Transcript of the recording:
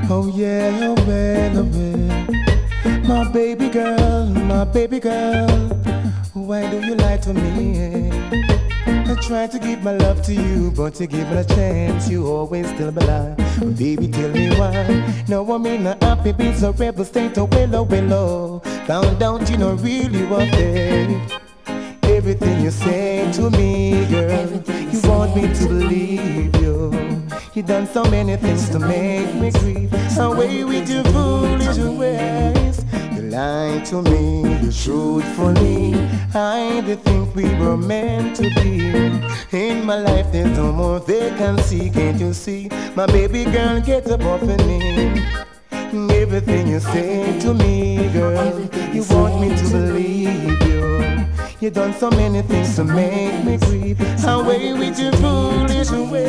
Oh yeah, oh well, oh well. My baby girl, why do you lie to me? I try to give my love to you, but you give me a chance, you always still lie. Baby, tell me why. No, I'm in a happy beats, a rebel state, a willow. Found out you know really worth it. Everything you say to me, girl, you want me to believe you. You done so many things to make me grieve. Away with your foolish ways. You lied to me, you truthfully. I did think we were meant to be. In my life there's no more vacancy, can't you see? My baby girl, get up off your knee. Everything you say to me, girl, you want me to believe you. You done so many things to make me grieve. Away with your foolish ways.